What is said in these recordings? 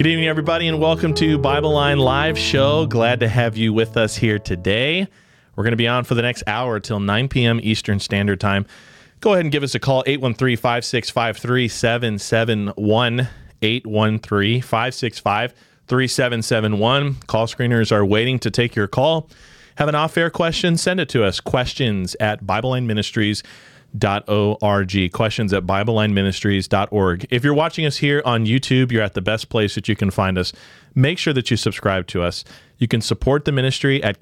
Good evening, everybody, and welcome to Bible Line Live Show. Glad to have you with us here today. We're going to be on for the next hour till 9 p.m. Eastern Standard Time. Go ahead and give us a call, 813-565-3771, 813-565-3771. Call screeners are waiting to take your call. Have an off-air question? Send it to us. Questions@BibleLineMinistries.org. Questions@BibleLineMinistries.org. If you're watching us here on YouTube, you're at the best place that you can find us. Make sure that you subscribe to us. You can support the ministry at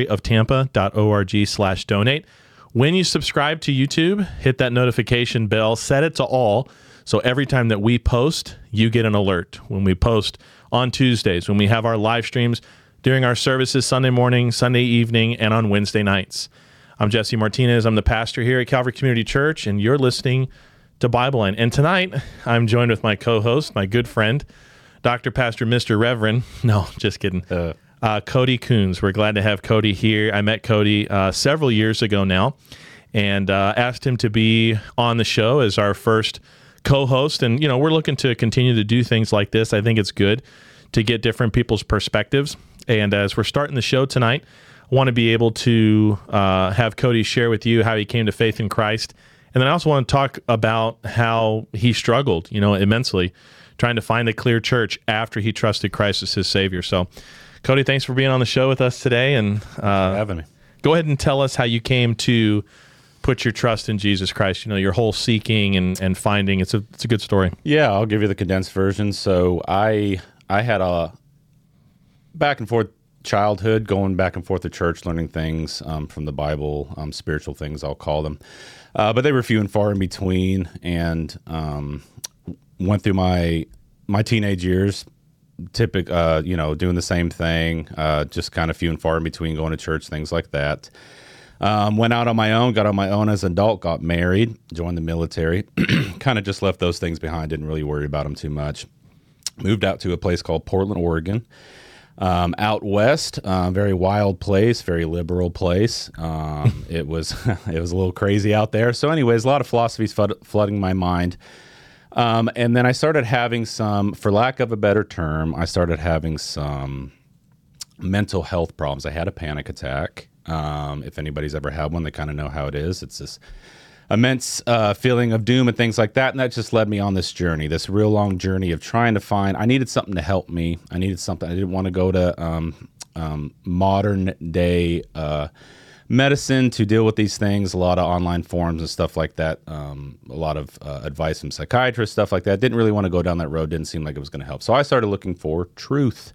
calvaryoftampa.org/donate. When you subscribe to YouTube, hit that notification bell, set it to all, so every time that we post, you get an alert. When we post on Tuesdays, when we have our live streams during our services Sunday morning, Sunday evening, and on Wednesday nights. I'm Jesse Martinez. I'm the pastor here at Calvary Community Church, and you're listening to Bible Line. And tonight, I'm joined with my co-host, my good friend, Dr. Pastor Mr. Reverend. No, just kidding. Cody Coons. We're glad to have Cody here. I met Cody several years ago now and asked him to be on the show as our first co-host. And, you know, we're looking to continue to do things like this. I think it's good to get different people's perspectives. And as we're starting the show tonight, I want to be able to have Cody share with you how he came to faith in Christ. And then I also want to talk about how he struggled, you know, immensely trying to find a clear church after he trusted Christ as his Savior. So, Cody, thanks for being on the show with us today. And for having me. Go ahead and tell us how you came to put your trust in Jesus Christ, you know, your whole seeking and finding. It's a good story. Yeah, I'll give you the condensed version. So I had a back and forth childhood, going back and forth to church, learning things from the Bible, spiritual things, I'll call them. But they were few and far in between, and went through my teenage years, doing the same thing, just kind of few and far in between, going to church, things like that. Went out on my own, got on my own as an adult, got married, joined the military, kind of just left those things behind, didn't really worry about them too much. Moved out to a place called Portland, Oregon, out west, very wild place, very liberal place. It was a little crazy out there. So anyways, a lot of philosophies flooding my mind. And then I started having some, for lack of a better term, some mental health problems. I had a panic attack. If anybody's ever had one, they kind of know how it is. It's this immense feeling of doom and things like that. And that just led me on this journey, this real long journey of trying to find, I needed something to help me. I needed something. I didn't want to go to modern day medicine to deal with these things, a lot of online forums and stuff like that, a lot of advice from psychiatrists, stuff like that. Didn't really want to go down that road. Didn't seem like it was going to help. So I started looking for truth.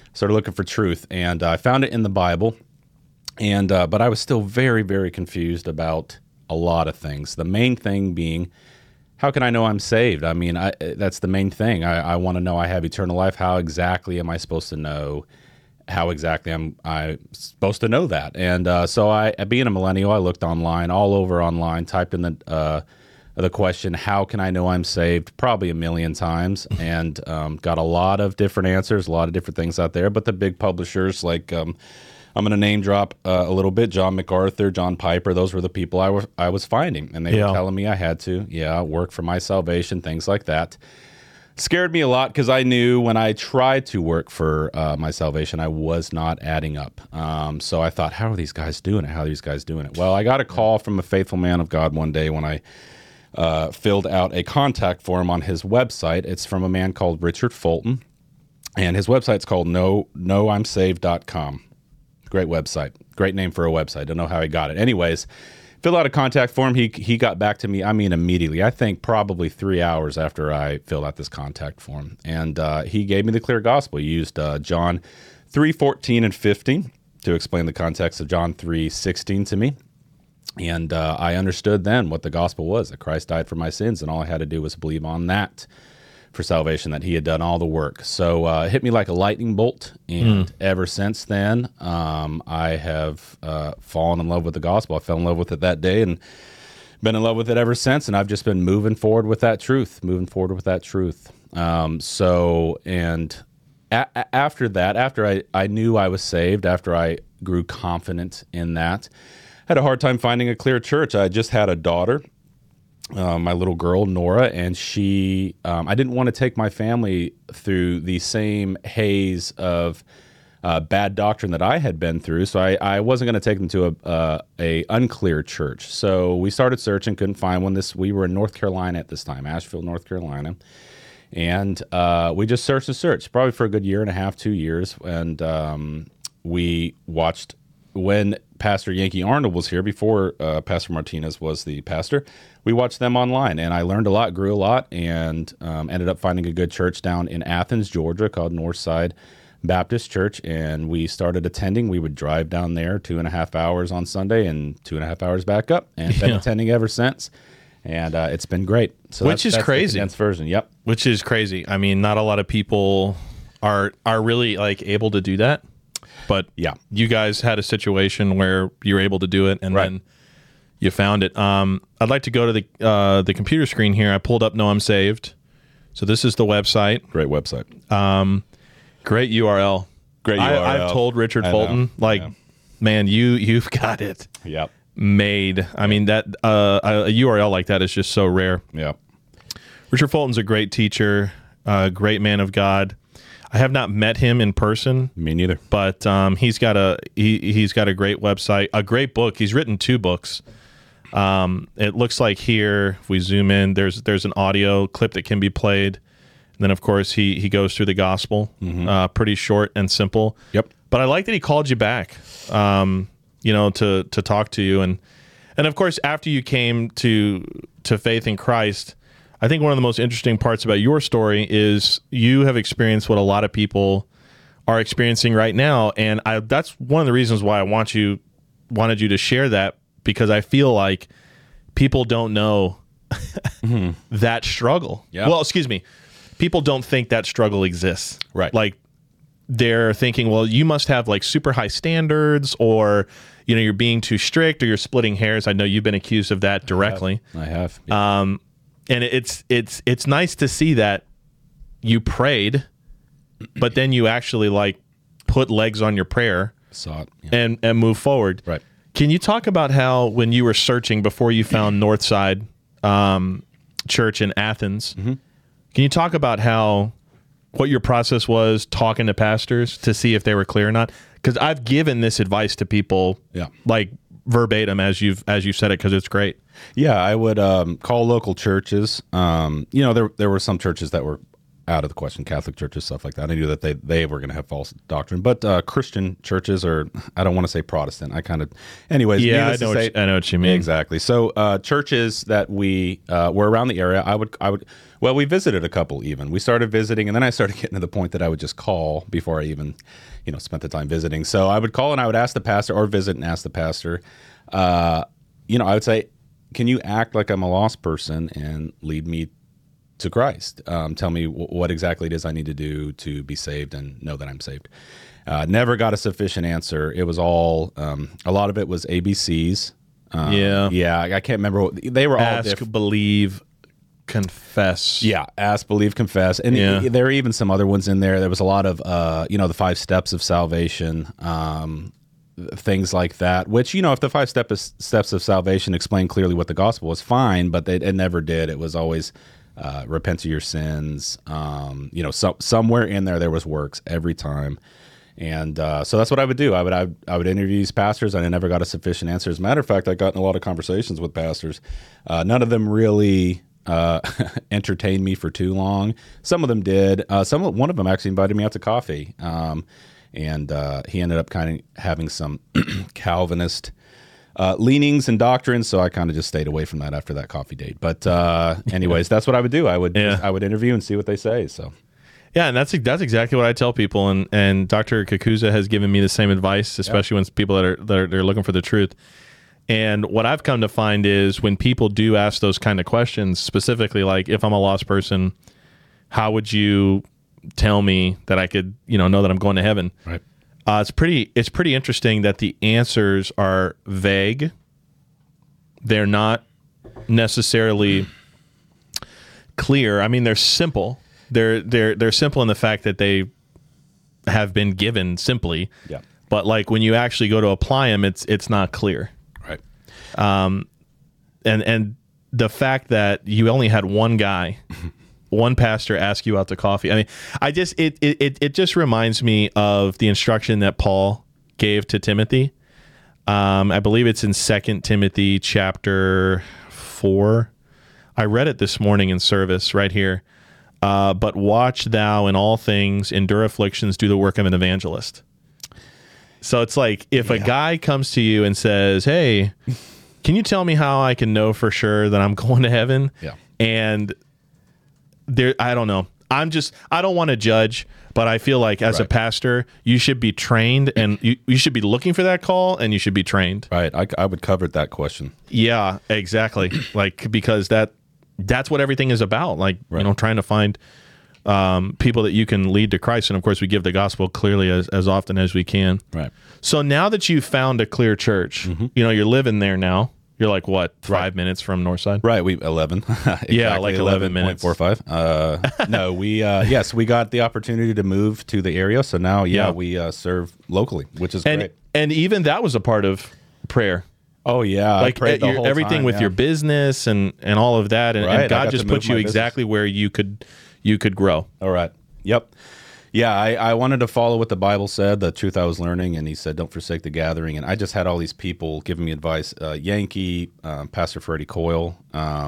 And I found it in the Bible. And but I was still very, very confused about a lot of things. The main thing being, how can I know I'm saved? I mean, that's the main thing. I want to know I have eternal life. How exactly am I supposed to know? How exactly am I supposed to know that? And so being a millennial, I looked online, all over online, typed in the question, how can I know I'm saved? Probably a million times, and got a lot of different answers, a lot of different things out there. But the big publishers like I'm going to name drop a little bit, John MacArthur, John Piper. Those were the people I was finding, and they were telling me I had to, work for my salvation, things like that. Scared me a lot because I knew when I tried to work for my salvation, I was not adding up. So I thought, how are these guys doing it? Well, I got a call from a faithful man of God one day when I filled out a contact form on his website. It's from a man called Richard Fulton, and his website's called knowimsaved.com. Great website. Great name for a website. Don't know how he got it. Anyways, filled out a contact form. He got back to me, I mean, immediately. I think probably 3 hours after I filled out this contact form. And he gave me the clear gospel. He used John 3:14 and 15 to explain the context of John 3:16 to me. And I understood then what the gospel was, that Christ died for my sins, and all I had to do was believe on that for salvation, that he had done all the work. So it hit me like a lightning bolt, and ever since then, I have fallen in love with the gospel. I fell in love with it that day and been in love with it ever since, and I've just been moving forward with that truth. After that, after I knew I was saved, after I grew confident in that, I had a hard time finding a clear church. I just had a daughter my little girl Nora, and she. I didn't want to take my family through the same haze of bad doctrine that I had been through, so I wasn't going to take them to a unclear church. So we started searching, couldn't find one. We were in North Carolina at this time, Asheville, North Carolina, and we just searched and searched, probably for a good year and a half, 2 years, and we watched when Pastor Yankee Arnold was here before Pastor Martinez was the pastor. We watched them online, and I learned a lot, grew a lot, and ended up finding a good church down in Athens, Georgia, called Northside Baptist Church, and we started attending. We would drive down there 2.5 hours on Sunday and 2.5 hours back up, and been attending ever since. And it's been great. So Which is crazy. The condensed version. Yep. Which is crazy. I mean, not a lot of people are really like able to do that. But yeah, you guys had a situation where you were able to do it, and then you found it. I'd like to go to the computer screen here. I pulled up No I'm Saved. So this is the website. Great website. Great URL. Great URL. I've told Richard Fulton, man, you've got it. Yep. Made. I mean, that a URL like that is just so rare. Yeah. Richard Fulton's a great teacher, great man of God. I have not met him in person. Me neither. But he's got a great website, a great book. He's written 2 books. It looks like here, if we zoom in, there's an audio clip that can be played. And then, of course, he goes through the gospel, pretty short and simple. Yep. But I like that he called you back, to talk to you. And of course, after you came to faith in Christ, I think one of the most interesting parts about your story is you have experienced what a lot of people are experiencing right now. And that's one of the reasons why I wanted you to share that, because I feel like people don't know that struggle. Yeah. Well, excuse me. People don't think that struggle exists. Right. Like, they're thinking, well, you must have like super high standards, or, you're being too strict, or you're splitting hairs. I know you've been accused of that directly. I have. And it's nice to see that you prayed, but then you actually like put legs on your prayer Saw it. Yeah. and move forward. Right. Can you talk about how, when you were searching before you found Northside Church in Athens, can you talk about what your process was talking to pastors to see if they were clear or not? Because I've given this advice to people, like verbatim as you've said it, because it's great. Yeah, I would call local churches. There were some churches that were out of the question, Catholic churches, stuff like that. I knew that they were going to have false doctrine, but Christian churches, or I don't want to say Protestant. Anyways. Yeah, I know what you mean. Exactly. So churches that we were around the area, we visited a couple even. We started visiting, and then I started getting to the point that I would just call before I even, spent the time visiting. So I would call and I would ask the pastor, or visit and ask the pastor, I would say, can you act like I'm a lost person and lead me to Christ? Tell me what exactly it is I need to do to be saved and know that I'm saved. Never got a sufficient answer. It was all, a lot of it was ABCs. Yeah, I can't remember. They were all ask, believe, confess. Yeah, ask, believe, confess. And there are even some other ones in there. There was a lot of, the 5 steps of salvation, things like that, which, if the 5 steps of salvation explain clearly what the gospel was, fine, but it never did. It was always repent of your sins. Somewhere in there was works every time. And so that's what I would do. I would interview these pastors, and I never got a sufficient answer. As a matter of fact, I got in a lot of conversations with pastors. None of them really entertained me for too long. Some of them did. One of them actually invited me out to coffee. And he ended up kind of having some Calvinist leanings and doctrines, so I kind of just stayed away from that after that coffee date. But anyways, that's what I would do. I would interview and see what they say. So yeah, and that's exactly what I tell people. And Dr. Kakuza has given me the same advice, especially when it's people that are looking for the truth. And what I've come to find is when people do ask those kind of questions, specifically like, if I'm a lost person, how would you tell me that I could, know that I'm going to heaven? Right. It's pretty interesting that the answers are vague. They're not necessarily clear. I mean, they're simple. They're simple in the fact that they have been given simply. Yeah. But like when you actually go to apply them, it's not clear. Right. And the fact that you only had one guy, one pastor ask you out to coffee. I mean, it just reminds me of the instruction that Paul gave to Timothy. I believe it's in 2 Timothy chapter 4. I read it this morning in service right here. But watch thou in all things, endure afflictions, do the work of an evangelist. So it's like if a guy comes to you and says, hey, can you tell me how I can know for sure that I'm going to heaven? Yeah. And I don't know. I don't want to judge, but I feel like as a pastor, you should be trained and you should be looking for that call and you should be trained. Right. I would cover that question. Yeah, exactly. Like, because that's what everything is about. Like, trying to find people that you can lead to Christ. And of course, we give the gospel clearly as often as we can. Right. So now that you've found a clear church, you're living there now. You're like, what, 5 minutes from Northside? Right. 11. Exactly, yeah, like 11 minutes. 11.45. No, yes, we got the opportunity to move to the area. So now, we serve locally, which is great. And even that was a part of prayer. Oh, yeah. Like everything with your business and all of that. And God just put you exactly where you could grow. All right. Yep. Yeah, I wanted to follow what the Bible said, the truth I was learning, and he said, don't forsake the gathering. And I just had all these people giving me advice. Yankee, Pastor Freddie Coyle,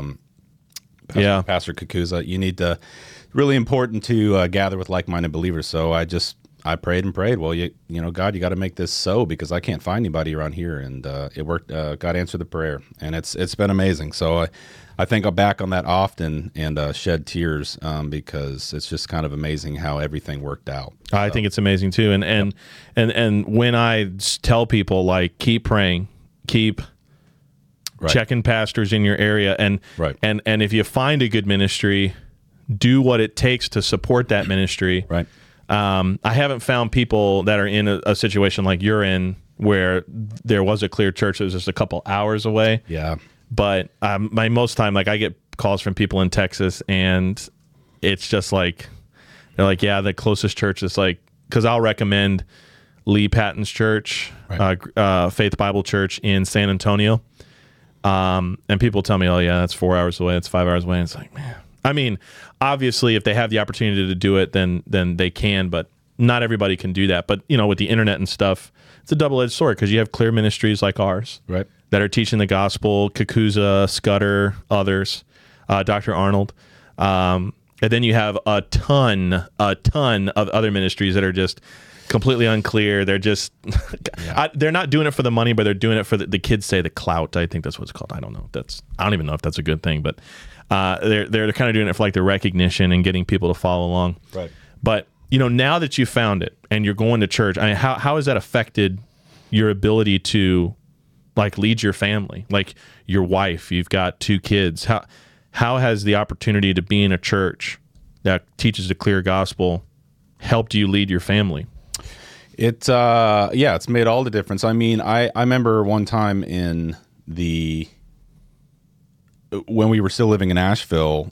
Pastor Kakuza. You need to, really important to gather with like-minded believers. So I prayed and prayed. Well, God, you got to make this so, because I can't find anybody around here. And it worked. God answered the prayer, and it's been amazing. So I think I'll back on that often and shed tears because it's just kind of amazing how everything worked out. I think it's amazing too. And when I tell people, like, keep praying, keep checking pastors in your area, and if you find a good ministry, do what it takes to support that ministry. Right. I haven't found people that are in a situation like you're in, where there was a clear church that was just a couple hours away. Yeah. But my most time, like, I get calls from people in Texas, and it's just like, they're like, yeah, the closest church is like, because I'll recommend Lee Patton's church, Faith Bible Church in San Antonio. And people tell me, oh, yeah, that's 4 hours away. It's 5 hours away. And it's like, man. I mean, obviously, if they have the opportunity to do it, then they can, but not everybody can do that. But, with the internet and stuff, it's a double-edged sword, because you have clear ministries like ours. Right. That are teaching the gospel, Kakuza, Scudder, others, Dr. Arnold. And then you have a ton of other ministries that are just completely unclear. They're just, they're not doing it for the money, but they're doing it for the kids say the clout. I think that's what it's called. I don't know. I don't even know if that's a good thing, but they're kind of doing it for like the recognition and getting people to follow along. Right. But, now that you found it and you're going to church, I mean, how has that affected your ability to, like, lead your family, like your wife? You've got 2 kids. How has the opportunity to be in a church that teaches the clear gospel helped you lead your family? It's made all the difference. I mean, I remember one time when we were still living in Asheville,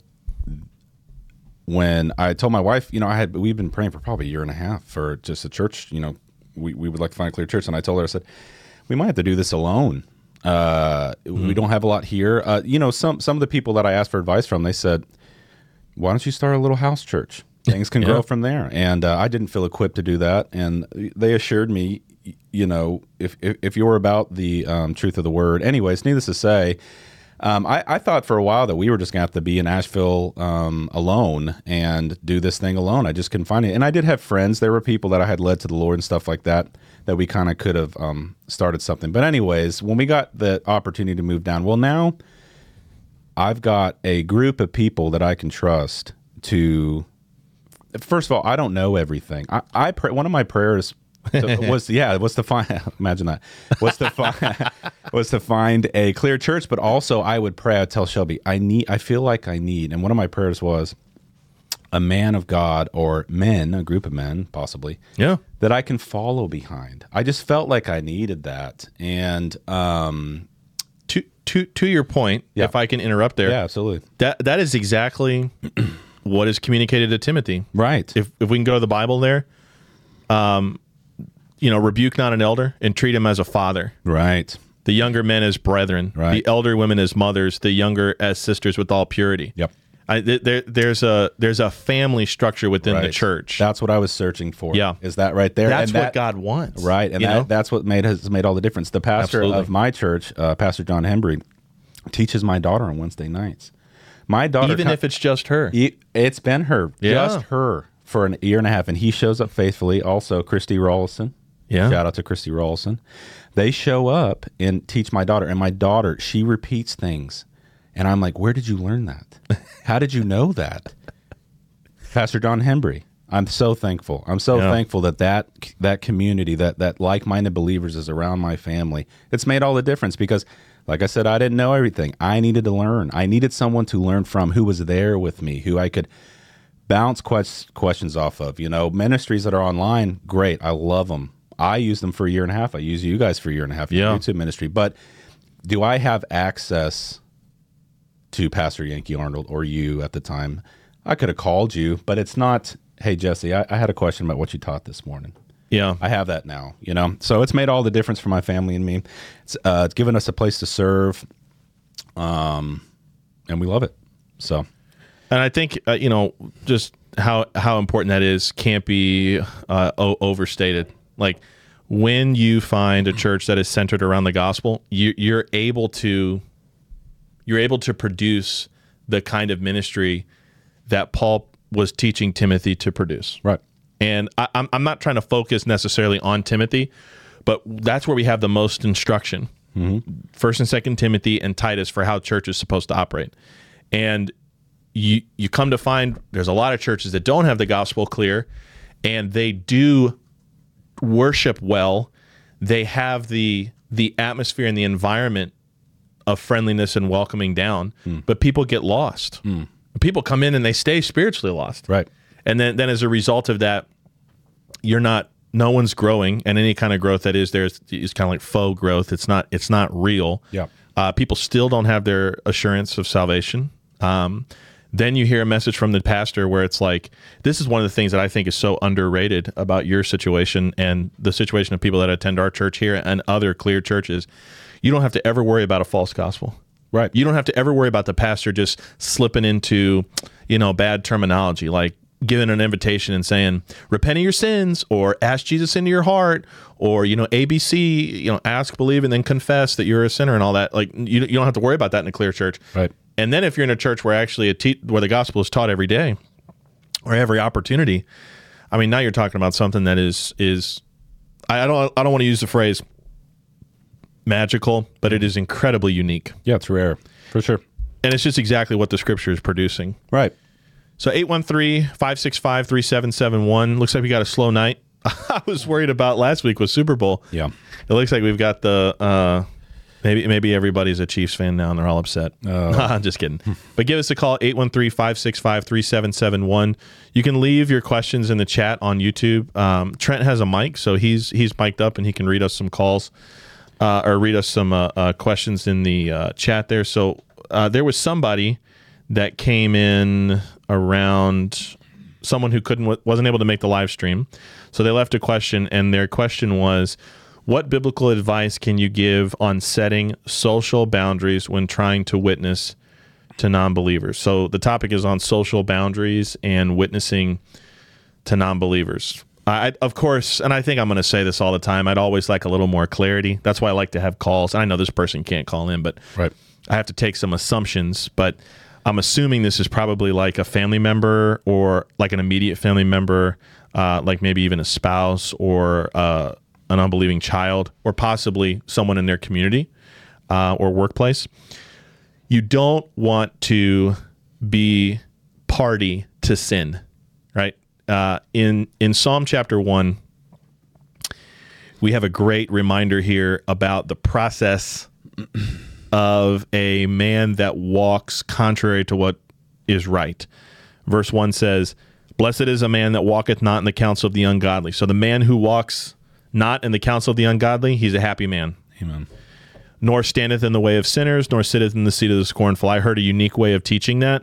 when I told my wife, we've been praying for probably a year and a half for just a church. We would like to find a clear church, and I told her, I said, we might have to do this alone. We don't have a lot here. Some of the people that I asked for advice from, they said, why don't you start a little house church? Things can grow from there. And I didn't feel equipped to do that. And they assured me, if you're about the truth of the word. Anyways, needless to say, I thought for a while that we were just going to have to be in Asheville alone and do this thing alone. I just couldn't find it. And I did have friends. There were people that I had led to the Lord and stuff like that we kind of could have started something. But anyways, when we got the opportunity to move down, well, now I've got a group of people that I can trust to, first of all, I don't know everything. I pray, one of my prayers was to find, imagine that, was to find a clear church, but also I would pray, I'd tell Shelby, I feel like I need, and one of my prayers was a man of God, or men, a group of men, possibly, that I can follow behind. I just felt like I needed that. And to your point, if I can interrupt there, absolutely, that is exactly what is communicated to Timothy. Right. If we can go to the Bible there, rebuke not an elder and treat him as a father. Right. the younger men as brethren, Right. the elder women as mothers, the younger as sisters with all purity. Yep. There's a family structure within the Right. church. That's what I was searching for. Yeah. Is that right there? That's And what God wants. Right. And you know? that's what has made all the difference. The pastor Absolutely. of my church, Pastor John Hembry, teaches my daughter on Wednesday nights. My daughter, Even if it's just her. it's been her, Yeah. just her, for an year and a half, and he shows up faithfully. Also, Christy Rawlson. Yeah. Shout out to Christy Rawlson. They show up and teach my daughter, and my daughter, she repeats things, and I'm like, where did you learn that? How did you know that? Pastor John Hembry. I'm so thankful. I'm so thankful that community, that like-minded believers is around my family. It's made all the difference because, like I said, I didn't know everything. I needed to learn. I needed someone to learn from who was there with me, who I could bounce questions off of. You know, ministries that are online, great. I love them. I use them for a year and a half. I use you guys for a year and a half in YouTube ministry. But do I have access to Pastor Yankee Arnold or you at the time? I could have called you, but it's not, hey, Jesse, I had a question about what you taught this morning. Yeah. I have that now, you know? So it's made all the difference for my family and me. It's given us a place to serve, and we love it. So, And I think, just how important that is can't be overstated. Like, when you find a church that is centered around the gospel, you're able to produce the kind of ministry that Paul was teaching Timothy to produce. right. And I'm not trying to focus necessarily on Timothy, but that's where we have the most instruction. First and Second Timothy and Titus for how church is supposed to operate. And you come to find there's a lot of churches that don't have the gospel clear, and they do worship well. They have the atmosphere and the environment of friendliness and welcoming down, but people get lost. People come in and they stay spiritually lost. Right. And then as a result of that, no one's growing, and any kind of growth that is there is kind of like faux growth. It's not real. Yeah. People still don't have their assurance of salvation. Then you hear a message from the pastor where it's like, this is one of the things that I think is so underrated about your situation and the situation of people that attend our church here and other clear churches. You don't have to ever worry about a false gospel. Right. You don't have to ever worry about the pastor just slipping into, bad terminology, like giving an invitation and saying, repent of your sins, or ask Jesus into your heart, or, ABC, ask, believe, and then confess that you're a sinner and all that. Like, you don't have to worry about that in a clear church. Right. And then if you're in a church where actually where the gospel is taught every day or every opportunity, I mean, now you're talking about something that is I don't want to use the phrase magical, but it is incredibly unique. Yeah, it's rare, for sure. And it's just exactly what the scripture is producing. Right. So 813-565-3771. Looks like we got a slow night. I was worried about last week with Super Bowl. Yeah. It looks like we've got the maybe everybody's a Chiefs fan now and they're all upset. I'm just kidding. But give us a call, 813-565-3771. You can leave your questions in the chat on YouTube. Trent has a mic, so he's mic'd up and he can read us some calls or read us some questions in the chat there. So there was somebody that came in around someone who wasn't able to make the live stream. So they left a question, and their question was, what biblical advice can you give on setting social boundaries when trying to witness to non-believers? So the topic is on social boundaries and witnessing to non-believers. Of course, and I think I'm going to say this all the time, I'd always like a little more clarity. That's why I like to have calls. And I know this person can't call in, but Right. I have to take some assumptions. But I'm assuming this is probably like a family member or like an immediate family member, like maybe even a spouse or an unbelieving child, or possibly someone in their community or workplace. You don't want to be party to sin, right? In Psalm chapter 1, we have a great reminder here about the process of a man that walks contrary to what is right. Verse 1 says, "Blessed is a man that walketh not in the counsel of the ungodly." So the man who walks not in the counsel of the ungodly, he's a happy man. Amen. "Nor standeth in the way of sinners, nor sitteth in the seat of the scornful." I heard a unique way of teaching that.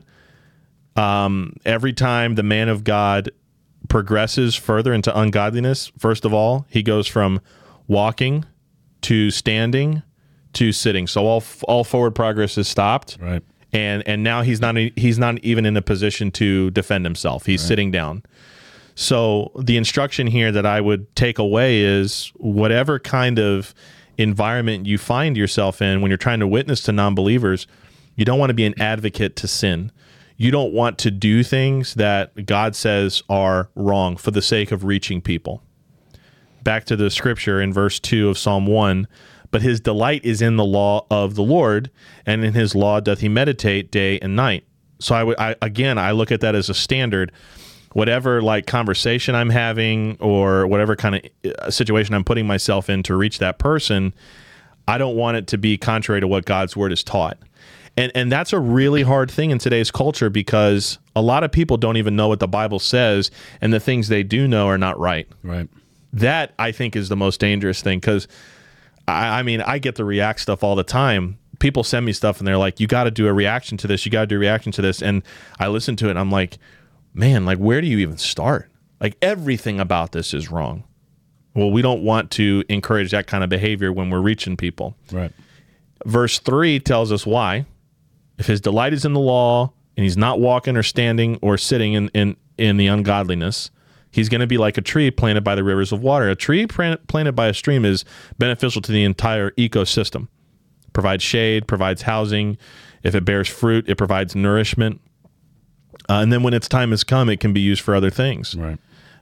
Every time the man of God progresses further into ungodliness, first of all, he goes from walking to standing to sitting. So all forward progress is stopped. Right. And now he's not even in a position to defend himself. He's sitting down. So the instruction here that I would take away is whatever kind of environment you find yourself in when you're trying to witness to non-believers, you don't want to be an advocate to sin. You don't want to do things that God says are wrong for the sake of reaching people. Back to the scripture in verse 2 of Psalm 1, but his delight is in the law of the Lord, and in his law doth he meditate day and night. So I look at that as a standard. Whatever like conversation I'm having or whatever kind of situation I'm putting myself in to reach that person, I don't want it to be contrary to what God's word is taught. And that's a really hard thing in today's culture because a lot of people don't even know what the Bible says, and the things they do know are not right. Right. That, I think, is the most dangerous thing because, I get the React stuff all the time. People send me stuff, and they're like, you got to do a reaction to this. You got to do a reaction to this. And I listen to it, and I'm like, man, like, where do you even start? Like, everything about this is wrong. Well, we don't want to encourage that kind of behavior when we're reaching people. Right. Verse 3 tells us why. If his delight is in the law, and he's not walking or standing or sitting in the ungodliness, he's going to be like a tree planted by the rivers of water. A tree planted by a stream is beneficial to the entire ecosystem. Provides shade, provides housing. If it bears fruit, it provides nourishment. And then when its time has come, it can be used for other things. Right.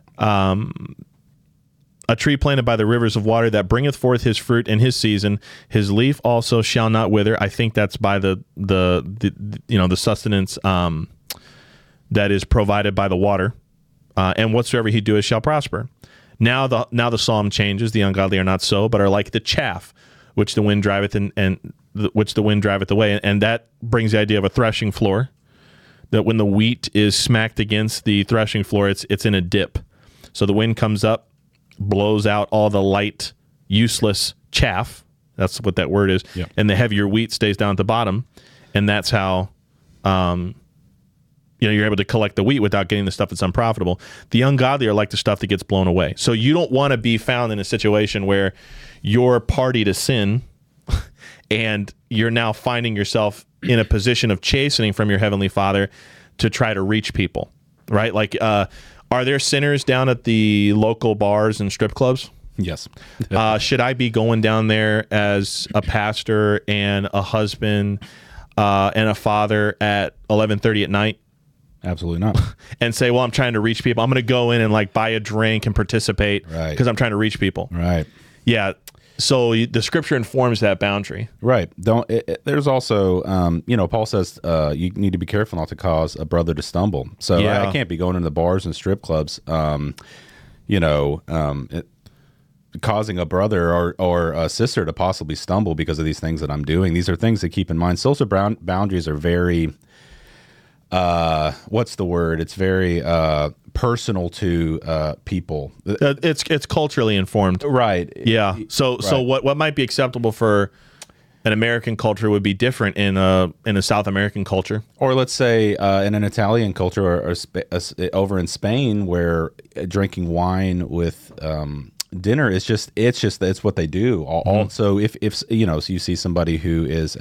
A tree planted by the rivers of water that bringeth forth his fruit in his season, his leaf also shall not wither. I think that's by the sustenance that is provided by the water. And whatsoever he doeth shall prosper. Now the psalm changes. The ungodly are not so, but are like the chaff, which the wind driveth which the wind driveth away. And that brings the idea of a threshing floor. That when the wheat is smacked against the threshing floor, it's in a dip. So the wind comes up, blows out all the light, useless chaff. That's what that word is. Yep. And the heavier wheat stays down at the bottom. And that's how you're able to collect the wheat without getting the stuff that's unprofitable. The ungodly are like the stuff that gets blown away. So you don't want to be found in a situation where you're party to sin and you're now finding yourself in a position of chastening from your Heavenly Father to try to reach people, right? Like, are there sinners down at the local bars and strip clubs? Yes. Should I be going down there as a pastor and a husband and a father at 11:30 at night? Absolutely not. And say, well, I'm trying to reach people. I'm going to go in and like buy a drink and participate because I'm trying to reach people. Right. Yeah. So the scripture informs that boundary. Right. There's also, Paul says you need to be careful not to cause a brother to stumble. So Yeah. I can't be going into the bars and strip clubs, causing a brother or a sister to possibly stumble because of these things that I'm doing. These are things to keep in mind. Social boundaries are very, what's the word? It's very personal to people. It's culturally informed. Right. Yeah. So what might be acceptable for an American culture would be different in a South American culture. Or let's say in an Italian culture or over in Spain where drinking wine with dinner is it's what they do. So if so you see somebody who is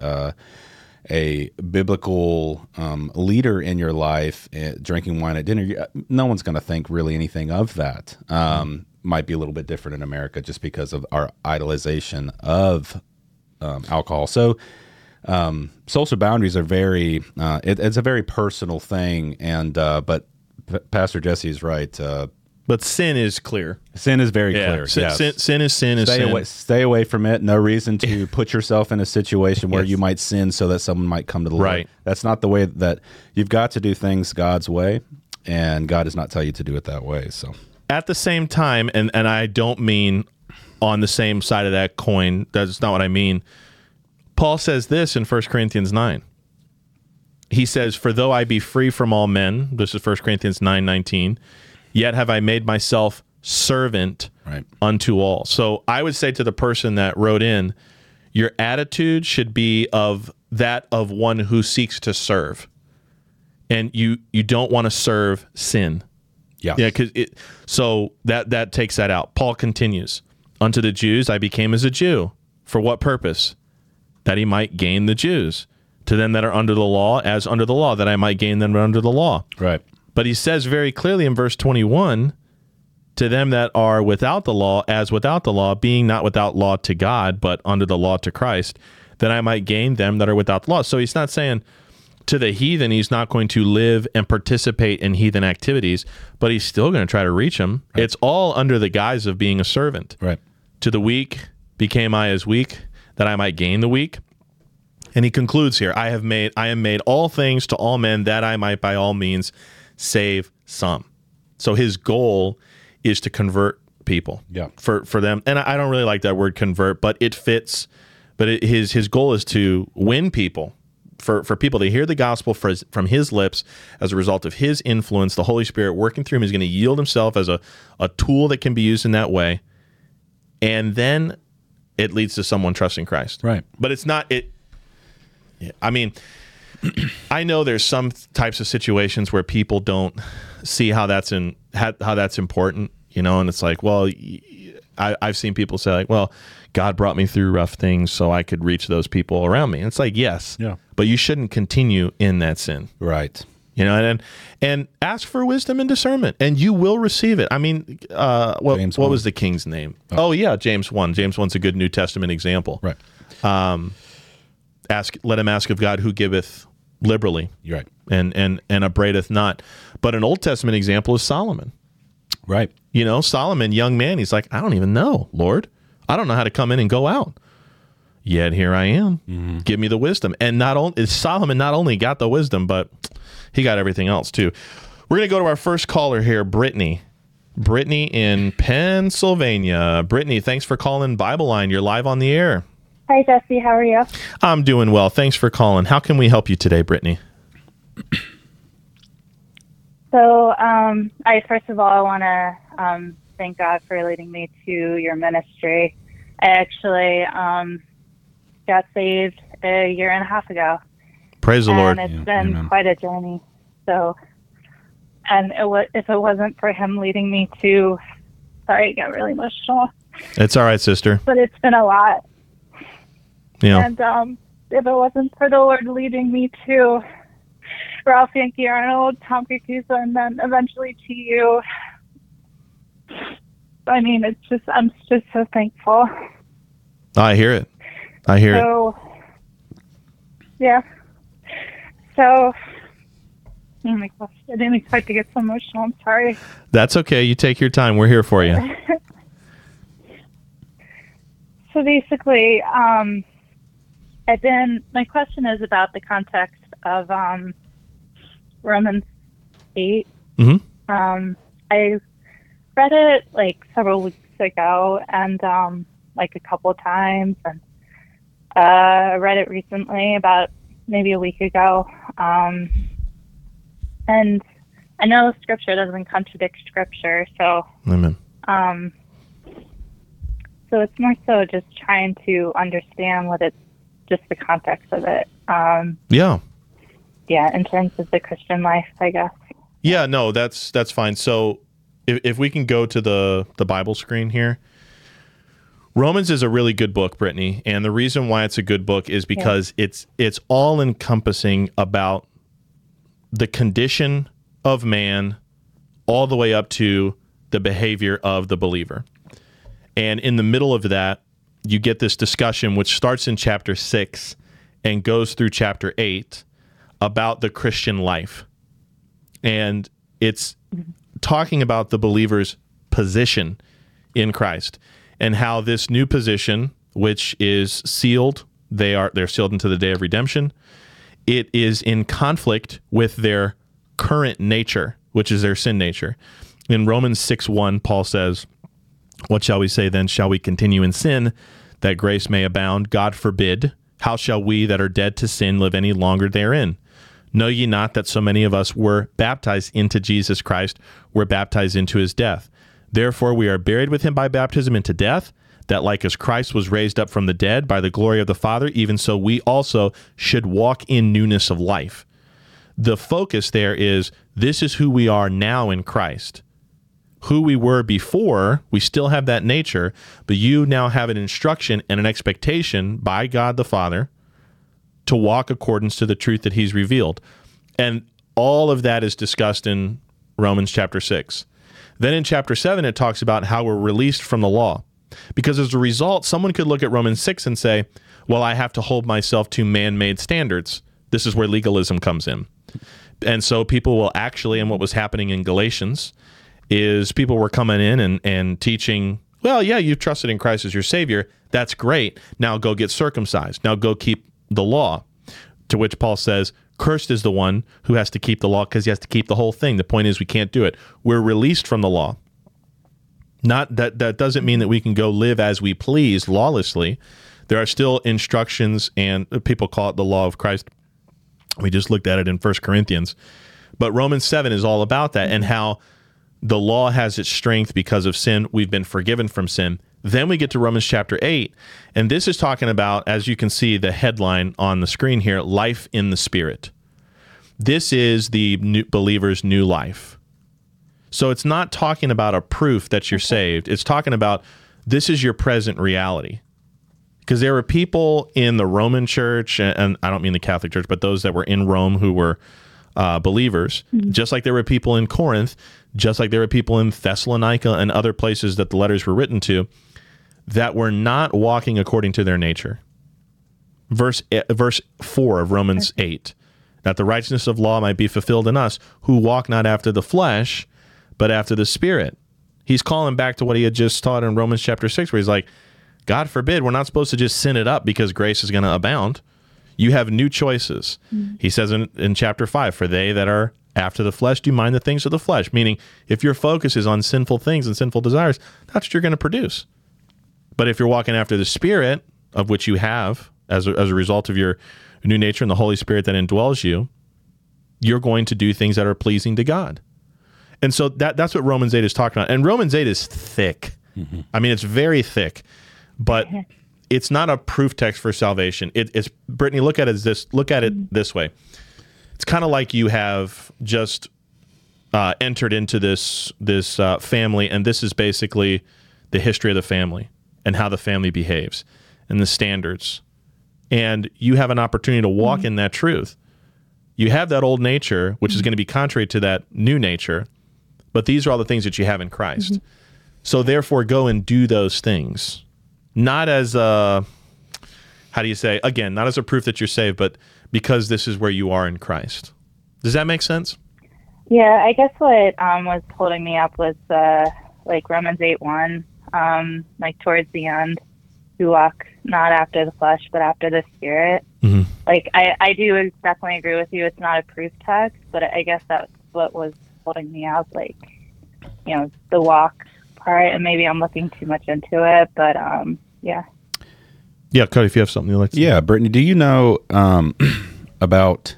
a biblical leader in your life drinking wine at dinner, no one's going to think really anything of that. Might be a little bit different in America just because of our idolization of alcohol. So social boundaries are very it's a very personal thing, and but Pastor Jesse is right. But sin is clear. Sin is very clear. Sin is sin. Stay away from it. No reason to put yourself in a situation where you might sin so that someone might come to the Lord. Right. That's not the way that you've got to do things God's way, and God does not tell you to do it that way. So at the same time, and I don't mean on the same side of that coin. That's not what I mean. Paul says this in 1 Corinthians 9. He says, "For though I be free from all men," this is 1 Corinthians 9:19, "yet have I made myself servant unto all." So I would say to the person that wrote in, your attitude should be of that of one who seeks to serve. And you don't want to serve sin. Yeah. So that takes that out. Paul continues, "Unto the Jews I became as a Jew. For what purpose? that he might gain the Jews. To them that are under the law, as under the law, that I might gain them under the law. Right. But he says very clearly in verse 21, to them that are without the law, as without the law, being not without law to God, but under the law to Christ, that I might gain them that are without the law. So he's not saying to the heathen he's not going to live and participate in heathen activities, but he's still going to try to reach them. Right. It's all under the guise of being a servant. Right. To the weak became I as weak, that I might gain the weak. And he concludes here, I am made all things to all men, that I might by all means save some. So his goal is to convert people. Yeah. For them. And I don't really like that word convert, but it fits. But his goal is to win people, for people to hear the gospel from his lips as a result of his influence, the Holy Spirit working through him. He's going to yield himself as a tool that can be used in that way. And then it leads to someone trusting Christ. Right. But it's not it. I mean, I know there's some types of situations where people don't see how that's important, and it's like, well, I've seen people say like, well, God brought me through rough things so I could reach those people around me. And it's like, yes, yeah, but you shouldn't continue in that sin. Right. And ask for wisdom and discernment, and you will receive it. I mean, what was the king's name? Oh yeah, James 1. James 1's a good New Testament example. Right. Let him ask of God, who giveth liberally. You're right. And upbraideth not. But an Old Testament example is Solomon. Right. Solomon, young man, he's like, I don't even know, Lord. I don't know how to come in and go out. Yet here I am. Mm-hmm. Give me the wisdom. And Solomon not only got the wisdom, but he got everything else too. We're going to go to our first caller here, Brittany. Brittany in Pennsylvania. Brittany, thanks for calling Bible Line. You're live on the air. Hi, Jesse. How are you? I'm doing well. Thanks for calling. How can we help you today, Brittany? So, first of all, I want to thank God for leading me to your ministry. I actually got saved a year and a half ago. Praise the Lord. And it's been quite a journey. So, and if it wasn't for him leading me to, sorry, I got really emotional. It's all right, sister. But it's been a lot. Yeah. And if it wasn't for the Lord leading me to Ralph Yankee Arnold, Tom Cruise, and then eventually to you, I mean, I'm just so thankful. I hear it. Yeah. So, oh my gosh, I didn't expect to get so emotional. I'm sorry. That's okay. You take your time. We're here for you. So basically, my question is about the context of Romans 8. Mm-hmm. I read it like several weeks ago and like a couple of times, and I read it recently about maybe a week ago. And I know Scripture doesn't contradict Scripture, so Amen. So it's more so just trying to understand what it's just the context of it. Yeah, in terms of the Christian life, I guess. Yeah, no, that's fine. So if we can go to the Bible screen here. Romans is a really good book, Brittany, and the reason why it's a good book is because it's all encompassing about the condition of man all the way up to the behavior of the believer. And in the middle of that, you get this discussion which starts in chapter 6 and goes through chapter 8 about the Christian life. And it's talking about the believer's position in Christ and how this new position, which is sealed, they're sealed into the day of redemption. It is in conflict with their current nature, which is their sin nature. In Romans 6:1, Paul says, "What shall we say then? Shall we continue in sin that grace may abound? God forbid. How shall we that are dead to sin live any longer therein? Know ye not that so many of us were baptized into Jesus Christ, were baptized into his death? Therefore we are buried with him by baptism into death, that like as Christ was raised up from the dead by the glory of the Father, even so we also should walk in newness of life." The focus there is, this is who we are now in Christ. Who we were before, we still have that nature, but you now have an instruction and an expectation by God the Father to walk accordance to the truth that he's revealed. And all of that is discussed in Romans chapter 6. Then in chapter 7, it talks about how we're released from the law. Because as a result, someone could look at Romans 6 and say, well, I have to hold myself to man-made standards. This is where legalism comes in. And so people will actually, and what was happening in Galatians is people were coming in and teaching, well, yeah, you've trusted in Christ as your Savior. That's great. Now go get circumcised. Now go keep the law. To which Paul says, cursed is the one who has to keep the law because he has to keep the whole thing. The point is we can't do it. We're released from the law. Not that doesn't mean that we can go live as we please lawlessly. There are still instructions, and people call it the law of Christ. We just looked at it in 1 Corinthians. But Romans 7 is all about that and how the law has its strength because of sin. We've been forgiven from sin. Then we get to Romans chapter 8, and this is talking about, as you can see the headline on the screen here, life in the Spirit. This is the new believer's new life. So it's not talking about a proof that you're saved. It's talking about this is your present reality. Because there were people in the Roman church, and I don't mean the Catholic Church, but those that were in Rome who were believers, just like there were people in Corinth, just like there were people in Thessalonica and other places that the letters were written to, that were not walking according to their nature. Verse 4 of Romans 8, that the righteousness of law might be fulfilled in us, who walk not after the flesh, but after the Spirit. He's calling back to what he had just taught in Romans chapter 6, where he's like, God forbid, we're not supposed to just sin it up because grace is going to abound. You have new choices. He says in chapter 5, for they that are after the flesh do mind the things of the flesh, meaning if your focus is on sinful things and sinful desires, that's what you're going to produce. But if you're walking after the Spirit, of which you have as a result of your new nature and the Holy Spirit that indwells you, you're going to do things that are pleasing to God. And so that's what Romans 8 is talking about. And Romans 8 is thick. I mean, it's very thick, but it's not a proof text for salvation. It's Brittany, look at it this way. It's kind of like you have just entered into this family, and this is basically the history of the family and how the family behaves and the standards. And you have an opportunity to walk in that truth. You have that old nature, which is going to be contrary to that new nature, but these are all the things that you have in Christ. So therefore, go and do those things. Not as a, not as a proof that you're saved, but because this is where you are in Christ. Does that make sense? Yeah, I guess what was holding me up was like Romans 8:1, like towards the end, you walk not after the flesh, but after the Spirit. Like I do definitely agree with you. It's not a proof text, but I guess that's what was holding me up, like, you know, the walk part, and maybe I'm looking too much into it, but yeah. Yeah, Cody, if you have something you'd like to say. Yeah, Brittany, do you know about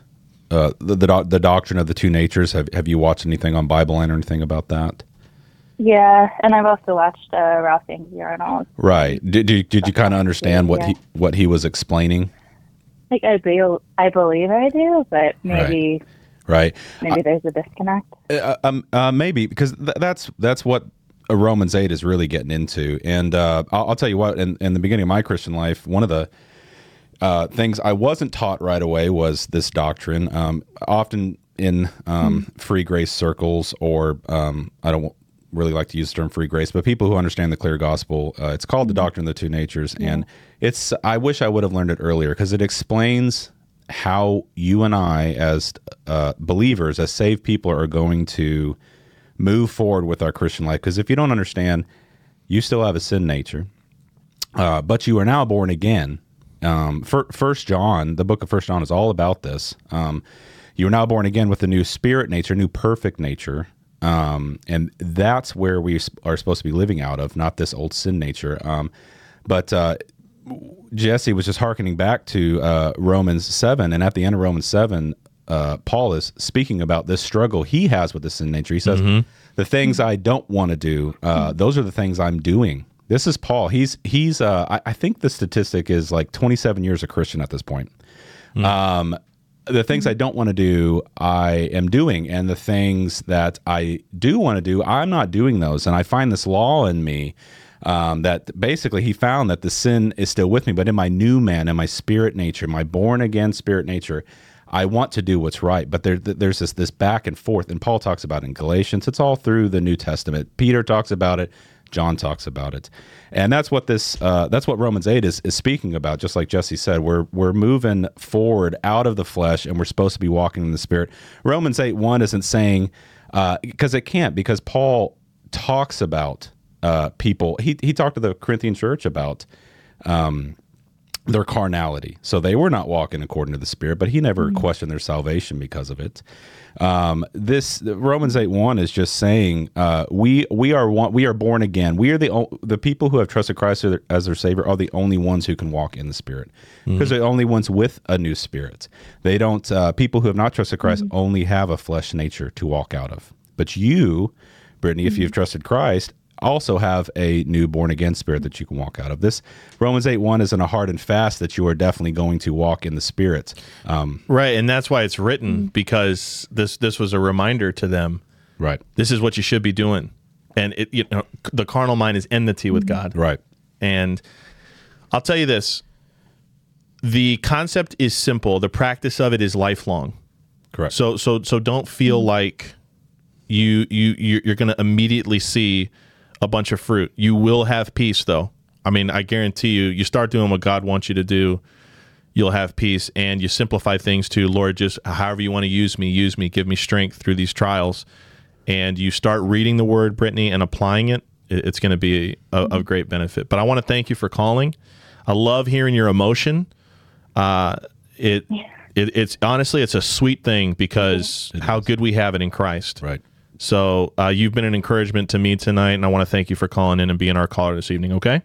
the doctrine of the two natures? Have you watched anything on Bible Line or anything about that? Yeah, and I've also watched Ralph Yankee Arnold. Right. Did you kind of understand what he was explaining? Like I believe I do, but maybe right. Maybe there's a disconnect. Maybe because that's what Romans 8 is really getting into. And I'll tell you what, in the beginning of my Christian life, one of the things I wasn't taught right away was this doctrine. Often in free grace circles, or I don't really like to use the term free grace, but people who understand the clear gospel, it's called the doctrine of the two natures. And I wish I would have learned it earlier, because it explains how you and I, as believers, as saved people, are going to move forward with our Christian life. Because if you don't understand, you still have a sin nature, but you are now born again. First John, the book of 1 John is all about this. You are now born again with a new spirit nature, new perfect nature. And that's where we are supposed to be living out of, not this old sin nature. But Jesse was just hearkening back to Romans 7, and at the end of Romans 7, Paul is speaking about this struggle he has with the sin nature. He says, the things I don't want to do, those are the things I'm doing. This is Paul. He's I think the statistic is like 27 years a Christian at this point. The things I don't want to do, I am doing. And the things that I do want to do, I'm not doing those. And I find this law in me that basically he found that the sin is still with me, but in my new man, in my spirit nature, my born again spirit nature, I want to do what's right. But there's this back and forth, and Paul talks about it in Galatians. It's all through the New Testament. Peter talks about it. John talks about it, and that's what that's what Romans 8 is speaking about. Just like Jesse said, we're moving forward out of the flesh, and we're supposed to be walking in the Spirit. Romans 8:1 isn't saying because it can't, because Paul talks about people. He talked to the Corinthian church about their carnality, so they were not walking according to the Spirit, but he never questioned their salvation because of it. This Romans 8:1 is just saying we are born again. We are the people who have trusted Christ as their Savior are the only ones who can walk in the Spirit, because they're the only ones with a new spirit. They don't. People who have not trusted Christ only have a flesh nature to walk out of. But you, Brittany, if you've trusted Christ, also have a new born again spirit that you can walk out of. This Romans 8:1 isn't a hard and fast that you are definitely going to walk in the Spirit. Right, and that's why it's written, because this was a reminder to them. Right. This is what you should be doing. And the carnal mind is enmity with God. Right. And I'll tell you this, the concept is simple. The practice of it is lifelong. Correct. So don't feel like you're going to immediately see a bunch of fruit. You will have peace, though. I mean, I guarantee you start doing what God wants you to do, you'll have peace, and you simplify things to, Lord, just however you want to use me, give me strength through these trials, and you start reading the Word, Brittany, and applying it. It's going to be of great benefit. But I want to thank you for calling. I love hearing your emotion. It's honestly, it's a sweet thing, because how good we have it in Christ. Right. So you've been an encouragement to me tonight, and I want to thank you for calling in and being our caller this evening, okay?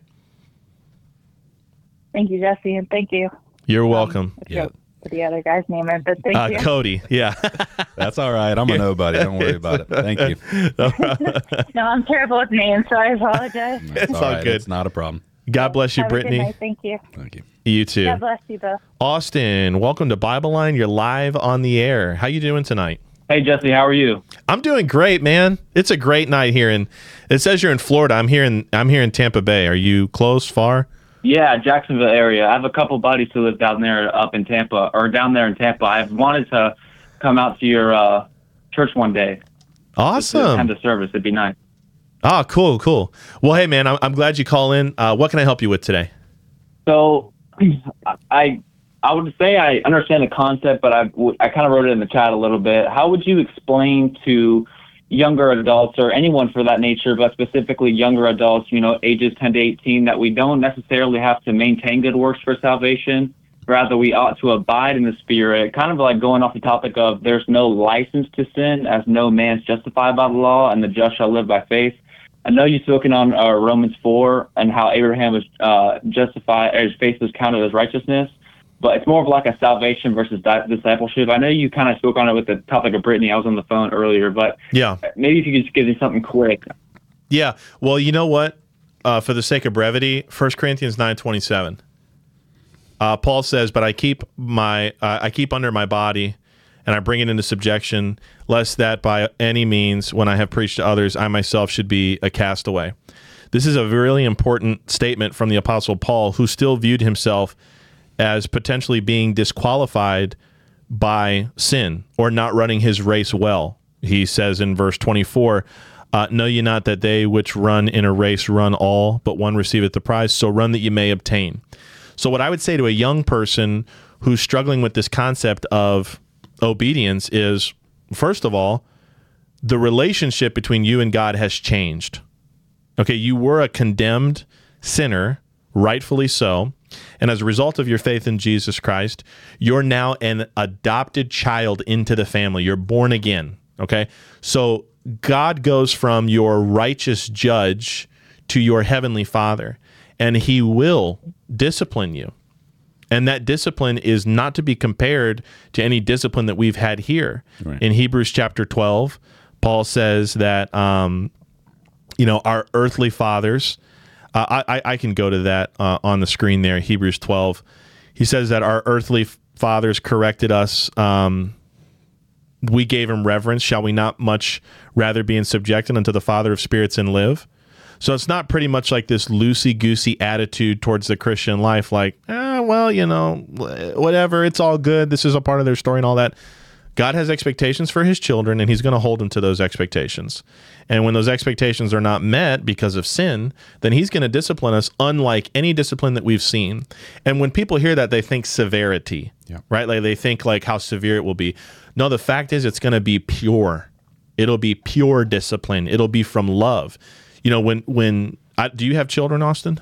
Thank you, Jesse, and thank you. You're welcome. What the other guy's name is, but thank you. Cody, yeah. That's all right. I'm a nobody. Don't worry about it. Thank you. No, I'm terrible with names, so I apologize. It's all right. Good. It's not a problem. God bless you, Have a good Brittany. night. Thank you. Thank you. You too. God bless you both. Austin, welcome to Bible Line. You're live on the air. How you doing tonight? Hey, Jesse, how are you? I'm doing great, man. It's a great night here, and it says you're in Florida. I'm here in Tampa Bay. Are you close, far? Yeah, Jacksonville area. I have a couple buddies who live down there in Tampa. I've wanted to come out to your church one day. Awesome. To attend the service. It'd be nice. Ah, cool. Well, hey, man, I'm glad you call in. What can I help you with today? So, I would say I understand the concept, but I kind of wrote it in the chat a little bit. How would you explain to younger adults, or anyone for that nature, but specifically younger adults, ages 10 to 18, that we don't necessarily have to maintain good works for salvation? Rather, we ought to abide in the Spirit, kind of like going off the topic of there's no license to sin, as no man's justified by the law, and the just shall live by faith. I know you've spoken on Romans 4 and how Abraham was justified, or his faith was counted as righteousness, but it's more of like a salvation versus discipleship. I know you kind of spoke on it with the topic of Brittany. I was on the phone earlier, but yeah, maybe if you could just give me something quick. Yeah, well, you know what? For the sake of brevity, 1 Corinthians 9:27. Paul says, "But I keep under my body, and I bring it into subjection, lest that by any means, when I have preached to others, I myself should be a castaway." This is a really important statement from the Apostle Paul, who still viewed himself as potentially being disqualified by sin or not running his race well. He says in verse 24, "Know ye not that they which run in a race run all, but one receiveth the prize? So run that ye may obtain." So what I would say to a young person who's struggling with this concept of obedience is, first of all, the relationship between you and God has changed. Okay, you were a condemned sinner, rightfully so, and as a result of your faith in Jesus Christ, you're now an adopted child into the family. You're born again, okay? So God goes from your righteous judge to your heavenly Father, and he will discipline you. And that discipline is not to be compared to any discipline that we've had here. Right. In Hebrews chapter 12, Paul says that, our earthly fathers, I can go to that on the screen there, Hebrews 12. He says that our earthly fathers corrected us. We gave him reverence. Shall we not much rather be in subjection unto the Father of spirits and live? So it's not pretty much like this loosey-goosey attitude towards the Christian life, like, well, whatever, it's all good. This is a part of their story and all that. God has expectations for his children, and he's going to hold them to those expectations. And when those expectations are not met because of sin, then he's going to discipline us unlike any discipline that we've seen. And when people hear that, they think severity, right? Like they think like how severe it will be. No, the fact is it's going to be pure. It'll be pure discipline. It'll be from love. Do you have children, Austin?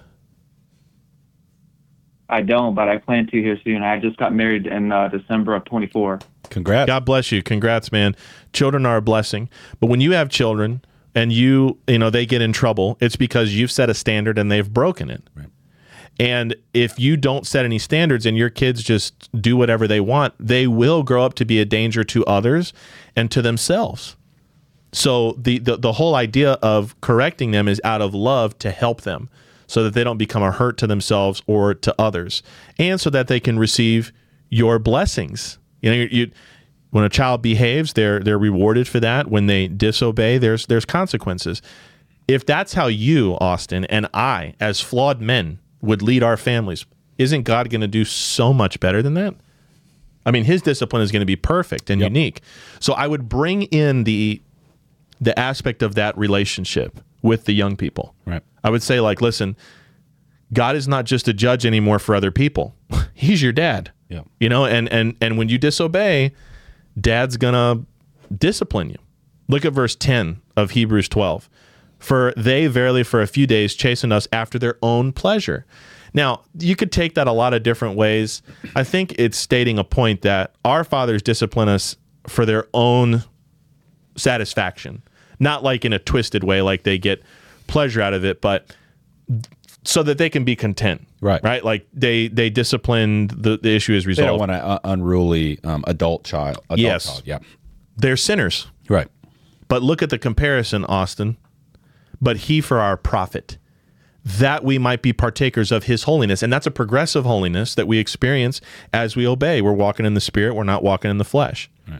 I don't, but I plan to here soon. I just got married in December of 24. Congrats. God bless you. Congrats, man. Children are a blessing. But when you have children and they get in trouble, it's because you've set a standard and they've broken it. Right. And if you don't set any standards and your kids just do whatever they want, they will grow up to be a danger to others and to themselves. So the whole idea of correcting them is out of love to help them so that they don't become a hurt to themselves or to others, and so that they can receive your blessings. When a child behaves, they're rewarded for that. When they disobey, there's consequences. If that's how you, Austin, and I, as flawed men, would lead our families, isn't God going to do so much better than that? I mean, his discipline is going to be perfect and unique. So I would bring in the aspect of that relationship with the young people. Right. I would say, like, listen, God is not just a judge anymore for other people. He's your dad. Yeah. And when you disobey, dad's gonna discipline you. Look at verse 10 of Hebrews 12. For they verily for a few days chastened us after their own pleasure. Now, you could take that a lot of different ways. I think it's stating a point that our fathers discipline us for their own satisfaction, not like in a twisted way, like they get pleasure out of it, but so that they can be content. Right. Like they disciplined the issue is resolved. They don't want an unruly adult child. Yes. Yeah. They're sinners. Right. But look at the comparison, Austin. But he for our profit, that we might be partakers of his holiness. And that's a progressive holiness that we experience as we obey. We're walking in the Spirit. We're not walking in the flesh. Right.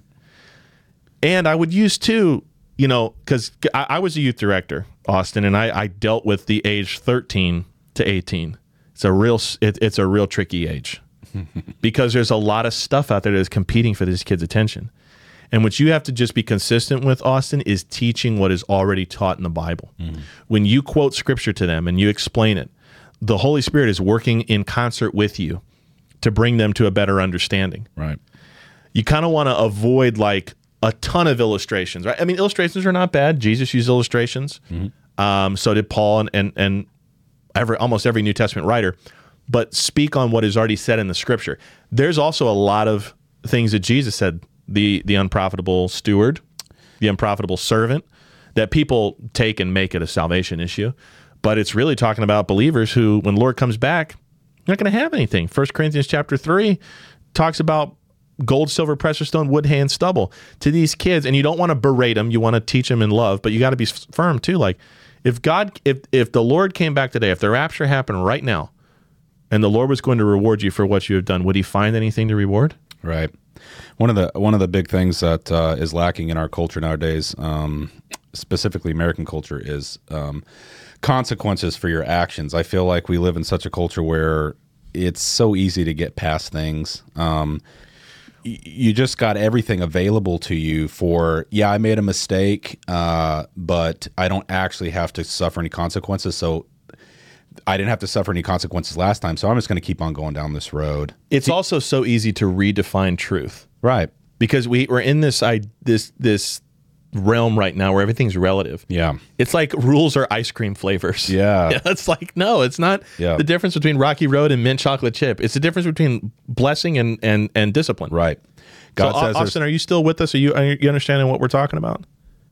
And I would use too, because I was a youth director, Austin, and I dealt with the age 13 to 18. It's a real tricky age because there's a lot of stuff out there that is competing for these kids' attention. And what you have to just be consistent with, Austin, is teaching what is already taught in the Bible. Mm. When you quote scripture to them and you explain it, the Holy Spirit is working in concert with you to bring them to a better understanding. Right. You kind of want to avoid like a ton of illustrations, right? I mean, illustrations are not bad. Jesus used illustrations. Mm-hmm. So did Paul and almost every New Testament writer. But speak on what is already said in the scripture. There's also a lot of things that Jesus said, the unprofitable steward, the unprofitable servant, that people take and make it a salvation issue. But it's really talking about believers who, when the Lord comes back, they're not going to have anything. 1 Corinthians chapter 3 talks about gold, silver, precious stone, wood, hay, and stubble to these kids. And you don't want to berate them. You want to teach them in love, but you got to be firm too. Like if the Lord came back today, if the rapture happened right now and the Lord was going to reward you for what you have done, would he find anything to reward? Right. One of the big things that is lacking in our culture nowadays, specifically American culture, is consequences for your actions. I feel like we live in such a culture where it's so easy to get past things. You just got everything available to you for, I made a mistake, but I don't actually have to suffer any consequences. So I didn't have to suffer any consequences last time, so I'm just going to keep on going down this road. It's also so easy to redefine truth. Right. Because we're in this realm right now where everything's relative. Yeah. It's like rules are ice cream flavors. Yeah. It's like, no, it's not the difference between Rocky Road and mint chocolate chip. It's the difference between blessing and discipline. Right. God says Austin, are you still with us? Are you understanding what we're talking about?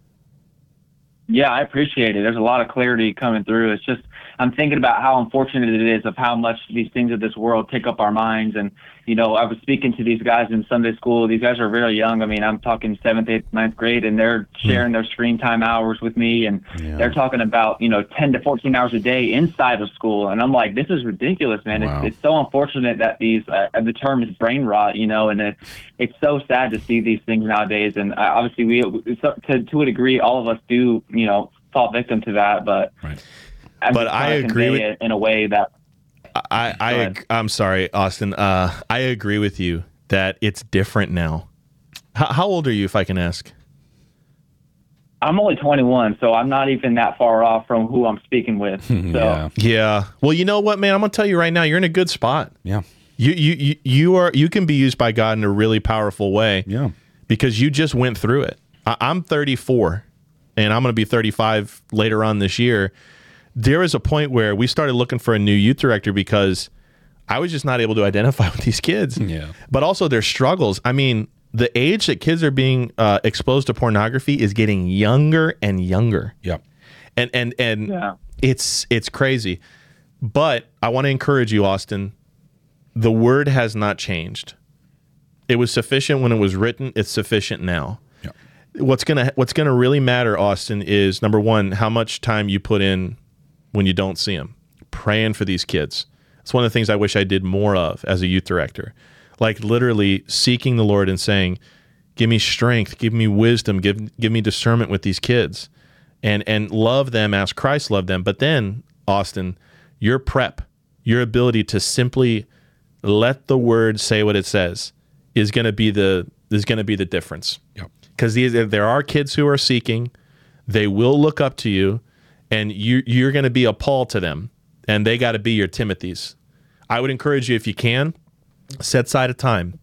Yeah, I appreciate it. There's a lot of clarity coming through. It's just, I'm thinking about how unfortunate it is of how much these things of this world take up our minds. And, I was speaking to these guys in Sunday school. These guys are really young. I mean, I'm talking 7th, 8th, 9th grade, and they're sharing their screen time hours with me. And they're talking about, 10 to 14 hours a day inside of school. And I'm like, this is ridiculous, man. Wow. It's so unfortunate that these, the term is brain rot, and it's so sad to see these things nowadays. And obviously to a degree, all of us do, fall victim to that. But right. But I agree with it in a way that I'm sorry, Austin. I agree with you that it's different now. How old are you, if I can ask? I'm only 21, so I'm not even that far off from who I'm speaking with. So Yeah. Well, you know what, man? I'm gonna tell you right now, you're in a good spot. Yeah. You can be used by God in a really powerful way. Yeah. Because you just went through it. I'm 34, and I'm gonna be 35 later on this year. There was a point where we started looking for a new youth director because I was just not able to identify with these kids. Yeah. But also their struggles. I mean, the age that kids are being exposed to pornography is getting younger and younger. Yeah. And it's crazy. But I want to encourage you, Austin. The word has not changed. It was sufficient when it was written. It's sufficient now. Yeah. What's gonna really matter, Austin, is number one, how much time you put in when you don't see them, praying for these kids. It's one of the things I wish I did more of as a youth director. Like literally seeking the Lord and saying, give me strength, give me wisdom, give me discernment with these kids, and love them as Christ loved them. But then, Austin, your prep, your ability to simply let the word say what it says is going to be the difference. Because there are kids who are seeking, they will look up to you, and you're going to be a Paul to them, and they got to be your Timothys. I would encourage you, if you can, set aside time.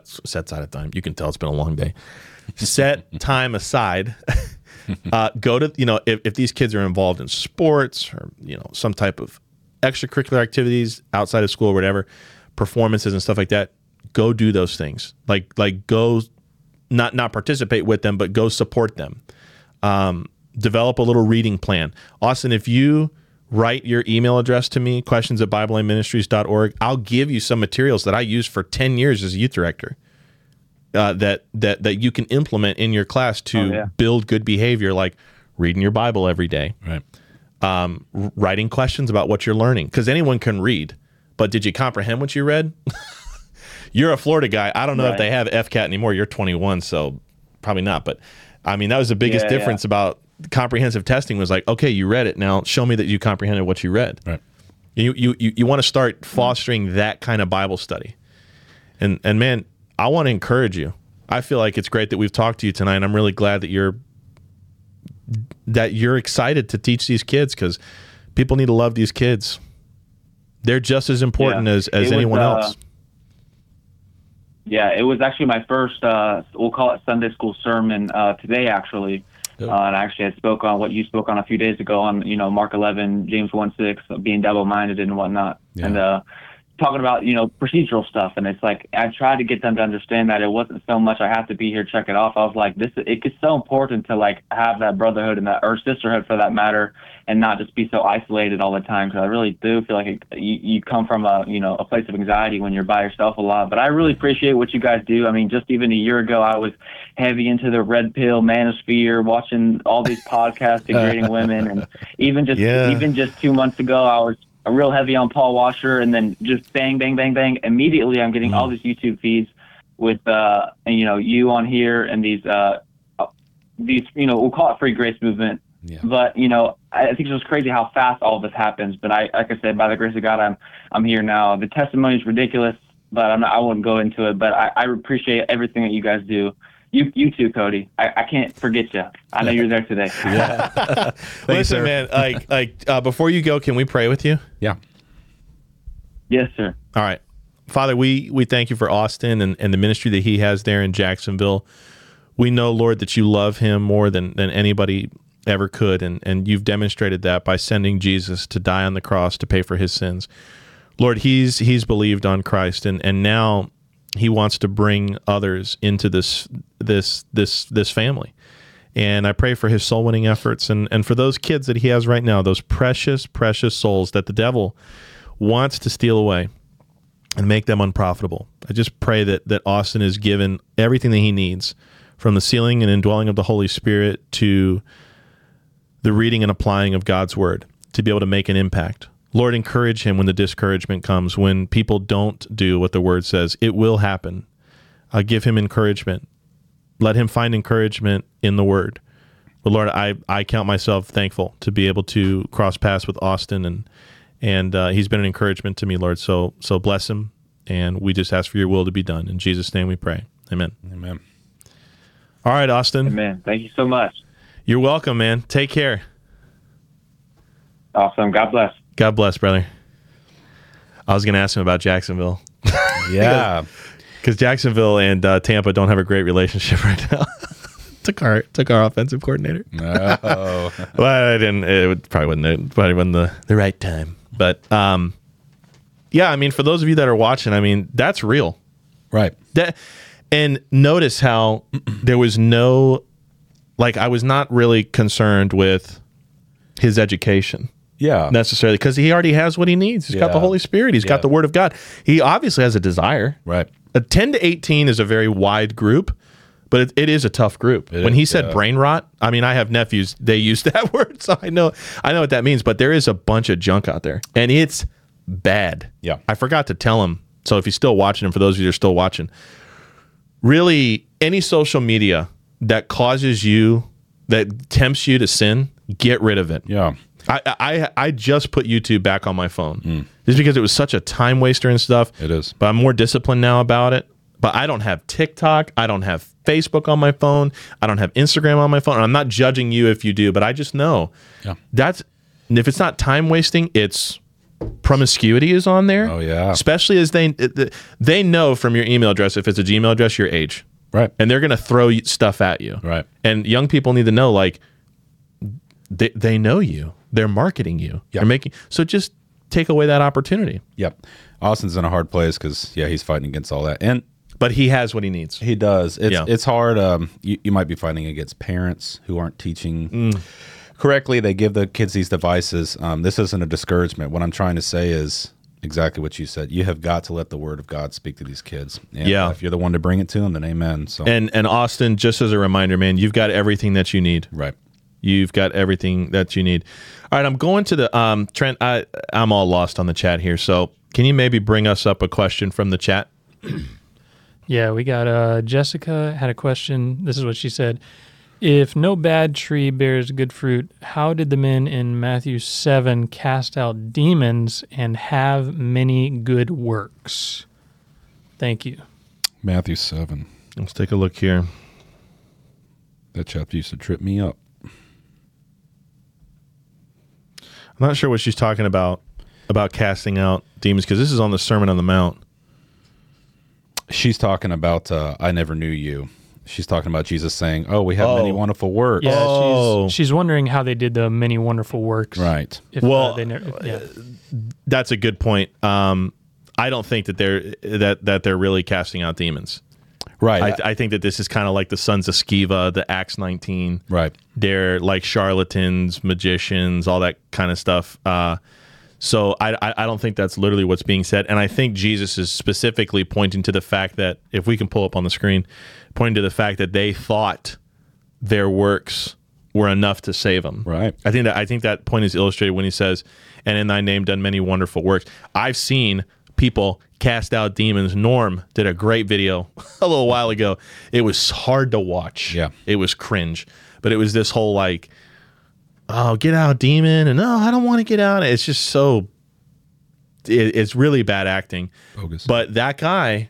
You can tell it's been a long day. Set time aside. Go to, if these kids are involved in sports or, some type of extracurricular activities outside of school or whatever, performances and stuff like that, go do those things. Like go not participate with them, but go support them. Develop a little reading plan. Austin, if you write your email address to me, questions@BibleLineMinistries.org, I'll give you some materials that I used for 10 years as a youth director that you can implement in your class to build good behavior, like reading your Bible every day, right? Writing questions about what you're learning, because anyone can read, but did you comprehend what you read? You're a Florida guy. I don't know if they have FCAT anymore. You're 21, so probably not. But I mean, that was the biggest difference about comprehensive testing was like, okay, you read it. Now show me that you comprehended what you read. Right. You want to start fostering that kind of Bible study. And man, I want to encourage you. I feel like it's great that we've talked to you tonight. I'm really glad that you're excited to teach these kids, because people need to love these kids. They're just as important as anyone else. Yeah, it was actually my first, we'll call it Sunday school sermon today, actually. And actually, I spoke on what you spoke on a few days ago on, Mark 11, James 1:6, being double-minded and whatnot. Yeah. And talking about, procedural stuff. And it's like, I tried to get them to understand that it wasn't so much I have to be here, check it off. I was like, it's so important to like have that brotherhood and or sisterhood for that matter, and not just be so isolated all the time. Because I really do feel like you come from a place of anxiety when you're by yourself a lot. But I really appreciate what you guys do. I mean, just even a year ago, I was heavy into the red pill manosphere, watching all these podcasts degrading women. And even just 2 months ago, I was real heavy on Paul Washer, and then just bang, bang, bang, bang. Immediately, I'm getting all these YouTube feeds with, you on here and these, we'll call it free grace movement. Yeah. But, I think it's just crazy how fast all of this happens. But like I said, by the grace of God, I'm here now. The testimony is ridiculous, but I won't go into it. But I appreciate everything that you guys do. You too, Cody. I can't forget you. I know you're there today. Yeah. Listen, man. Before you go, can we pray with you? Yeah. Yes, sir. All right, Father. We thank you for Austin and the ministry that he has there in Jacksonville. We know, Lord, that you love him more than anybody ever could, and you've demonstrated that by sending Jesus to die on the cross to pay for his sins. Lord, he's believed on Christ, and now he wants to bring others into this family. And I pray for his soul winning efforts and for those kids that he has right now, those precious, precious souls that the devil wants to steal away and make them unprofitable. I just pray that Austin is given everything that he needs, from the sealing and indwelling of the Holy Spirit to the reading and applying of God's word, to be able to make an impact. Lord, encourage him when the discouragement comes, when people don't do what the word says. It will happen. Give him encouragement. Let him find encouragement in the word. But Lord, I count myself thankful to be able to cross paths with Austin, and he's been an encouragement to me, Lord. So bless him, and we just ask for your will to be done. In Jesus' name we pray. Amen. Amen. All right, Austin. Amen. Thank you so much. You're welcome, man. Take care. Awesome. God bless. God bless, brother. I was going to ask him about Jacksonville. Yeah. Because Jacksonville and Tampa don't have a great relationship right now. took our offensive coordinator. No. Well, I didn't. It probably wasn't the right time. But yeah, I mean, for those of you that are watching, I mean, that's real. Right. And notice how there was no, like, I was not really concerned with his education. Yeah. Necessarily, because he already has what he needs. He's got the Yeah. Holy Spirit. He's got the Word of God. He obviously has a desire. Right. A 10 to 18 is a very wide group, but it is a tough group. When he said brain rot, I mean, I have nephews. They use that word, so I know what that means. But there is a bunch of junk out there, and it's bad. Yeah. I forgot to tell him. So if he's still watching, and for those of you that are still watching, really any social media that causes you, that tempts you to sin, get rid of it. Yeah. I just put YouTube back on my phone just because it was such a time waster and stuff. It is. But I'm more disciplined now about it. But I don't have TikTok. I don't have Facebook on my phone. I don't have Instagram on my phone. And I'm not judging you if you do, but I just know if it's not time wasting, it's promiscuity is on there. Oh, yeah. Especially as they know from your email address, if it's a Gmail address, your age. Right. And they're going to throw stuff at you. Right. And young people need to know, like, they know you. They're marketing you. Yep. They're making, so just take away that opportunity. Yep. Austin's in a hard place because, he's fighting against all that. But he has what he needs. He does. Yeah. It's hard. You might be fighting against parents who aren't teaching correctly. They give the kids these devices. This isn't a discouragement. What I'm trying to say is exactly what you said. You have got to let the Word of God speak to these kids. And if you're the one to bring it to them, then amen. So And Austin, just as a reminder, man, you've got everything that you need. Right. You've got everything that you need. All right, I'm going to the Trent. I'm all lost on the chat here. So can you maybe bring us up a question from the chat? Yeah, we got Jessica had a question. This is what she said. If no bad tree bears good fruit, how did the men in Matthew 7 cast out demons and have many good works? Thank you. Matthew 7. Let's take a look here. That chapter used to trip me up. I'm not sure what she's talking about casting out demons, because this is on the Sermon on the Mount. She's talking about I never knew you. She's talking about Jesus saying, "Oh, we have many wonderful works." Yeah, she's wondering how they did the many wonderful works. Right. If, That's a good point. I don't think that they're really casting out demons. Right. I think that this is kind of like the sons of Sceva, the Acts 19. Right. They're like charlatans, magicians, all that kind of stuff. So I don't think that's literally what's being said. And I think Jesus is specifically pointing to the fact that, if we can pull up on the screen, pointing to the fact that they thought their works were enough to save them. Right. I think that point is illustrated when he says, "And in thy name done many wonderful works." I've seen people cast out demons. Norm did a great video a little while ago. It was hard to watch. Yeah. It was cringe. But it was this whole like, oh, get out, demon, and no, I don't want to get out. It's just so, it's really bad acting. Bogus. But that guy,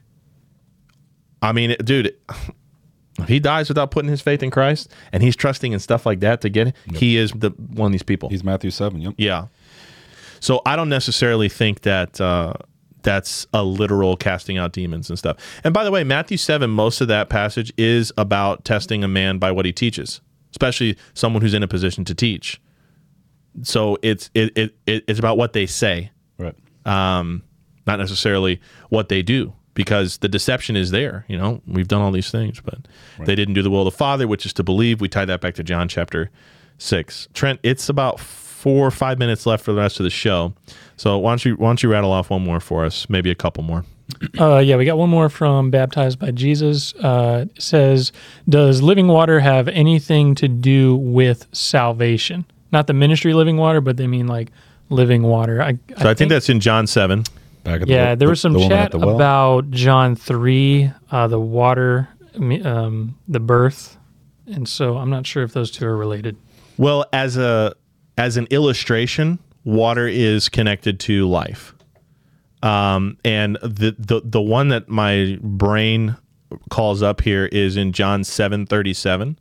I mean, dude, if he dies without putting his faith in Christ and he's trusting in stuff like that to get it, he is one of these people. He's Matthew 7. Yep. Yeah. So I don't necessarily think that that's a literal casting out demons and stuff. And by the way, Matthew 7, most of that passage is about testing a man by what he teaches, especially someone who's in a position to teach. So it's about what they say, Right. not necessarily what they do, because the deception is there. You know, we've done all these things, but they didn't do the will of the Father, which is to believe. We tie that back to John chapter 6. Trent, it's about 4 or 5 minutes left for the rest of the show. So why don't you rattle off one more for us? Maybe a couple more. Yeah, we got one more from Baptized by Jesus. It says, does living water have anything to do with salvation? Not the ministry living water, but they mean like living water. I think that's in John 7. Back at there was some woman chat at the well. about John 3, the water, the birth And so I'm not sure if those two are related. Well, as an illustration, water is connected to life. And the one that my brain calls up here is in John 7:37.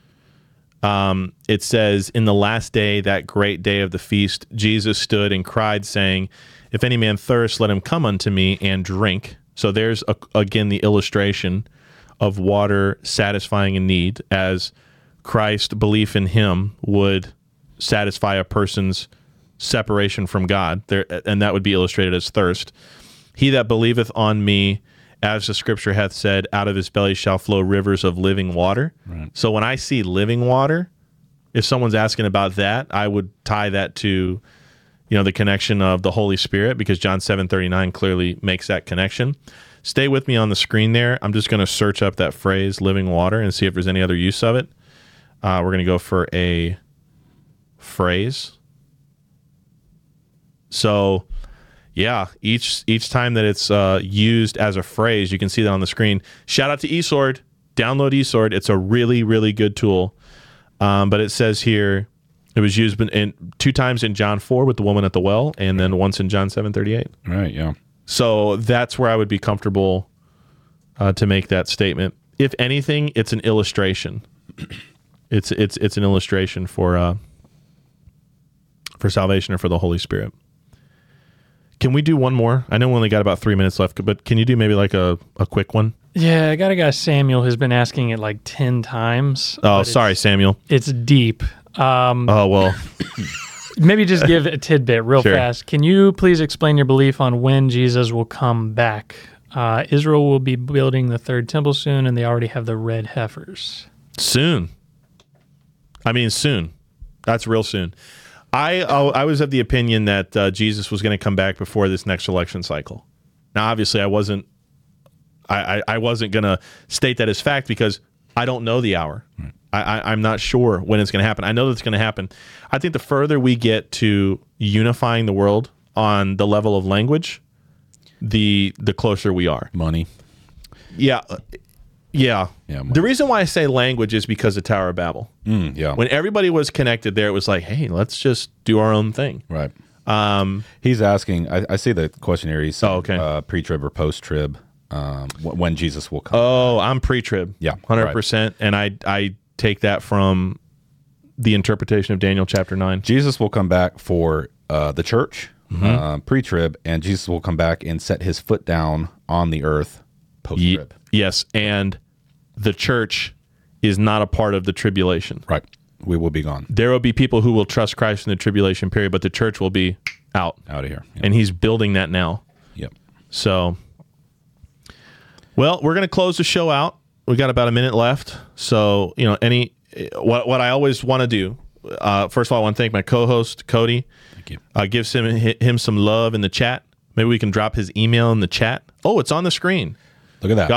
It says, in the last day, that great day of the feast, Jesus stood and cried, saying, if any man thirst, let him come unto me and drink. So there's, again, the illustration of water satisfying a need, as Christ, belief in him, would satisfy a person's separation from God, and that would be illustrated as thirst. He that believeth on me, as the scripture hath said, out of his belly shall flow rivers of living water. Right. So when I see living water, if someone's asking about that, I would tie that to, the connection of the Holy Spirit, because John 7:39 clearly makes that connection. Stay with me on the screen there. I'm just going to search up that phrase, living water, and see if there's any other use of it. We're going to go for a phrase. So, yeah, each time that it's used as a phrase, you can see that on the screen. Shout out to eSword. Download eSword. It's a really, really good tool. But it says here, it was used in 2 times in John 4 with the woman at the well, and then once in John 7:38. Right, yeah. So that's where I would be comfortable to make that statement. If anything, it's an illustration. It's an illustration for salvation or for the Holy Spirit. Can we do one more? I know we only got about 3 minutes left, but can you do maybe like a quick one? Yeah, I got a guy, Samuel, who's been asking it like 10 times. Oh, sorry, Samuel. It's deep. Well. Maybe just give a tidbit real Sure. fast. Can you please explain your belief on when Jesus will come back? Israel will be building the third temple soon, and they already have the red heifers. Soon. I mean, soon. That's real soon. I was of the opinion that Jesus was going to come back before this next election cycle. Now, obviously, I wasn't going to state that as fact because I don't know the hour. Right. I'm not sure when it's going to happen. I know that it's going to happen. I think the further we get to unifying the world on the level of language, the closer we are. Money. Yeah. Yeah. Money. The reason why I say language is because of Tower of Babel. Yeah. When everybody was connected there, it was like, hey, let's just do our own thing. Right. He's asking, I see the question here. He's saying, okay. Pre-trib or post-trib, when Jesus will come. Oh, I'm pre-trib. Yeah. 100%. Right. And I take that from the interpretation of Daniel chapter 9. Jesus will come back for the church, pre-trib, and Jesus will come back and set his foot down on the earth post-trib. Yes, and the church is not a part of the tribulation. Right. We will be gone. There will be people who will trust Christ in the tribulation period, but the church will be out of here. Yep. And he's building that now. Yep. So, well, we're going to close the show out. We got about a minute left. So, what I always want to do, first of all, I want to thank my co-host, Cody. Thank you. Gives him some love in the chat. Maybe we can drop his email in the chat. Oh, it's on the screen. Look at that.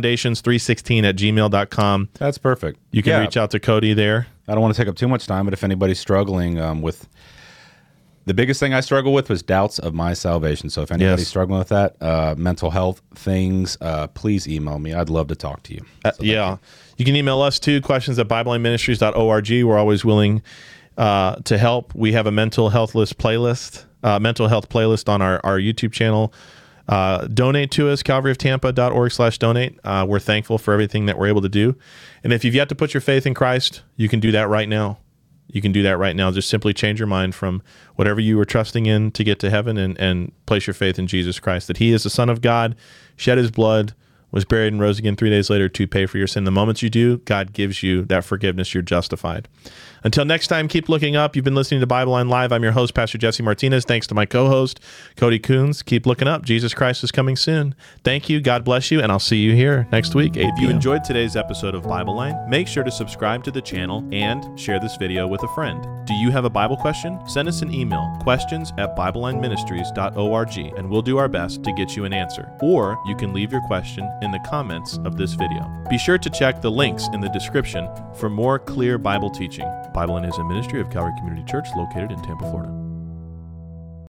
gospelfoundations316@gmail.com. That's perfect. You can reach out to Cody there. I don't want to take up too much time, but if anybody's struggling with... The biggest thing I struggle with was doubts of my salvation. So if anybody's struggling with that, mental health things, please email me. I'd love to talk to you. You can email us too, questions@BibleLineMinistries.org. We're always willing to help. We have a mental health playlist on our YouTube channel. Donate to us, calvaryoftampa.org/donate. We're thankful for everything that we're able to do. And if you've yet to put your faith in Christ, you can do that right now. Just simply change your mind from whatever you were trusting in to get to heaven and place your faith in Jesus Christ, that he is the Son of God, shed his blood, was buried and rose again 3 days later to pay for your sin. The moment you do, God gives you that forgiveness. You're justified. Until next time, keep looking up. You've been listening to Bible Line Live. I'm your host, Pastor Jesse Martinez. Thanks to my co-host, Cody Coons. Keep looking up. Jesus Christ is coming soon. Thank you. God bless you, and I'll see you here next week. If you enjoyed today's episode of Bible Line, make sure to subscribe to the channel and share this video with a friend. Do you have a Bible question? Send us an email, questions@BibleLineMinistries.org, and we'll do our best to get you an answer. Or you can leave your question in the comments of this video. Be sure to check the links in the description for more clear Bible teaching. Bible Line is a ministry of Calvary Community Church located in Tampa, Florida.